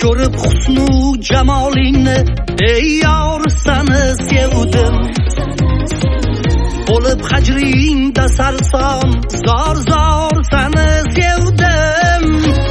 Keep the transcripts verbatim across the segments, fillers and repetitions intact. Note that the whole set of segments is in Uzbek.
ko'rib husnu jamolingni, ey yor seni sevdim. Bo'lib hajringda sarson, zor zor seni sevdim.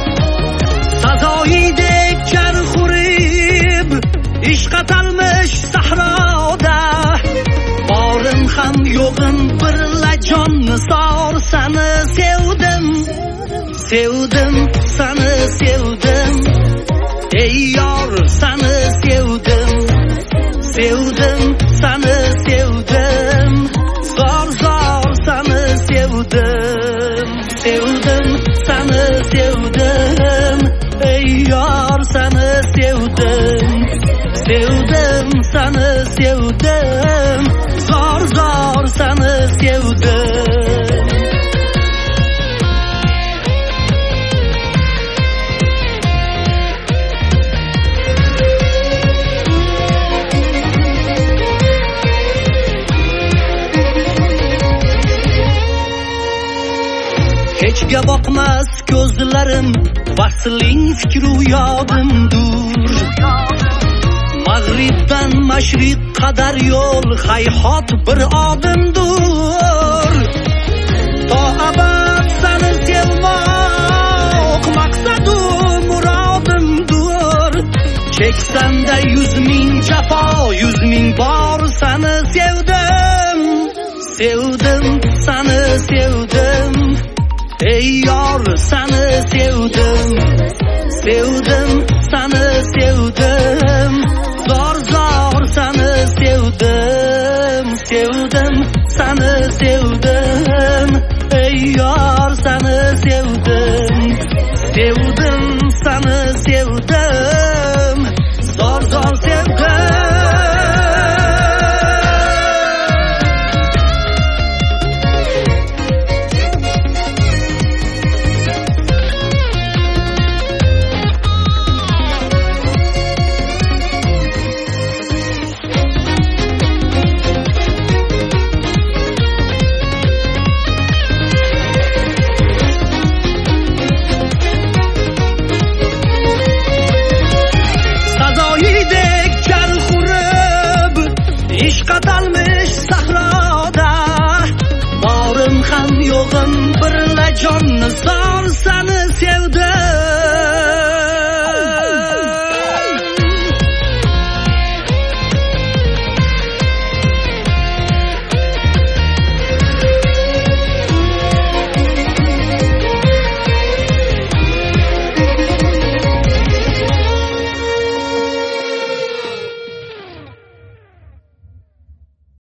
Sazoyidek jarxurib, ishq atalmish sahroda, borim ham yo'g'im bir lajon nisor seni sevdim. Sevdim, seni sevdim. Ey yor seni sevdim. Sevdim, seni sevdim. Zor zor seni sevdim. Sevdim, seni sevdim. Ey yor seni sevdim. Sevdim, seni sevdim. Zor zor seni sevdim. Hechga boqmas ko'zlarim, vasling fikru yodimdur. Mag'ribdan mashriq qadar yo'l hayhot bir odimdur. To abad seni sevmoq maqsadu murodimdur. Cheksanda yuz ming jafo, yuz ming bor seni sevdim. Sevdim, seni sevdim. Ey yor seni sevdim. Sevdim, seni sevdim. Zor zor seni sevdim. Sevdim, seni sevdim. Ey yor seni sevdim. Sevdim, seni sevdim. Zor zor sevdim. Qatalmish sahroda, borim ham yo'g'im bir lajon nisor seni